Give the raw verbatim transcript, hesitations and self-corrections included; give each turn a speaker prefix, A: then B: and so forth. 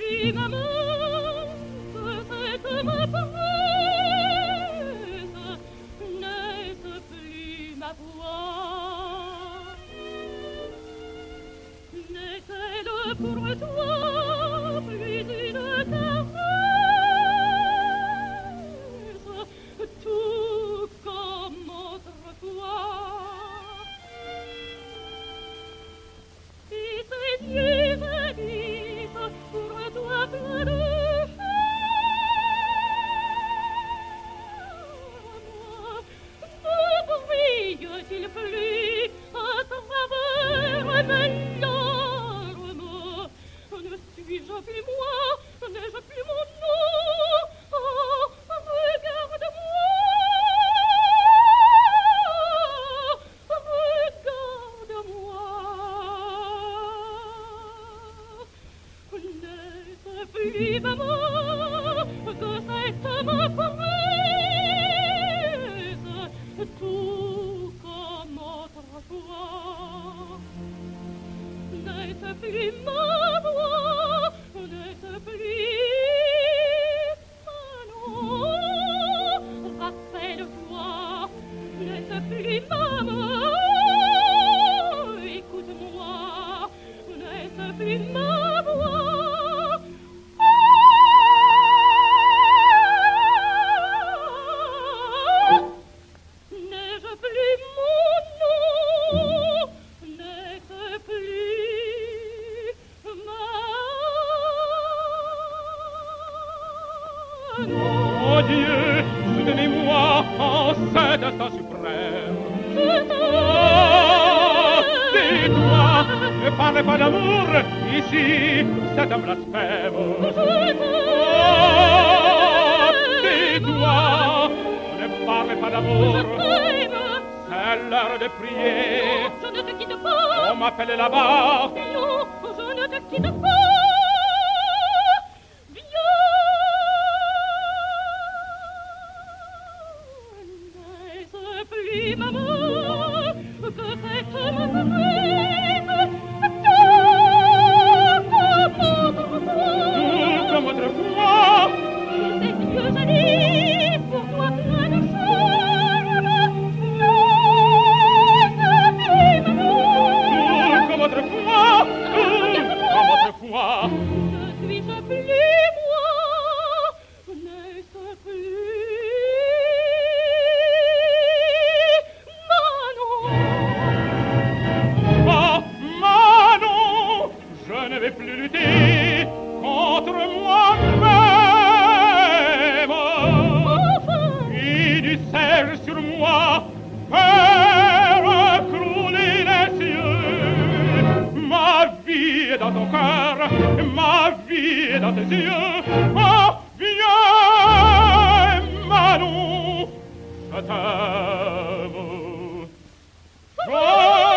A: plus maman que cette ma presse, n'est-ce plus ma voix? N'est-elle pour toi plus une caresse, tout comme autrefois? Et tes yeux jadis pour toi plein de charme, ne brillent-ils plus à travers mes larmes? Ne suis-je plus moi? N'ai-je plus mon nom? Oh, regarde-moi, regarde-moi. N'est-ce plus maman que cette ma presse, tout comme autrefois? N'est-ce plus ma voix? N'est-ce plus Manon? Rappelle-toi, n'est-ce plus maman? Écoute-moi, n'est-ce plus ma voix? N'ai-je plus mon nom? N'est-ce plus ma
B: Oh Dieu, soutenez-moi en cet instant suprême. Oh, dis-toi, ne parlez pas d'amour ici, c'est un blasphème. Oh, dis-toi, ne parlez pas d'amour, c'est l'heure de prier.
A: Je ne te quitte pas.
B: On m'appelle là-bas.
A: Non, je ne te quitte pas. N'est-ce plus maman que cette ma presse, tout comme autrefois?
B: Tout comme autrefois.
A: Et tes yeux jadis pour toi plein de charme, n'est-ce plus maman?
B: Tout comme autrefois. Tout comme autrefois.
A: Ne suis-je plus moi? N'est-ce plus Manon?
B: Oh, Manon, je ne vais plus lutter contre moi-même. Et du sel sur moi faire crouler les cieux. Ma vie est dans ton cœur, ma vie est dans tes yeux. Oh, viens, Manon, je t'aime. Oh,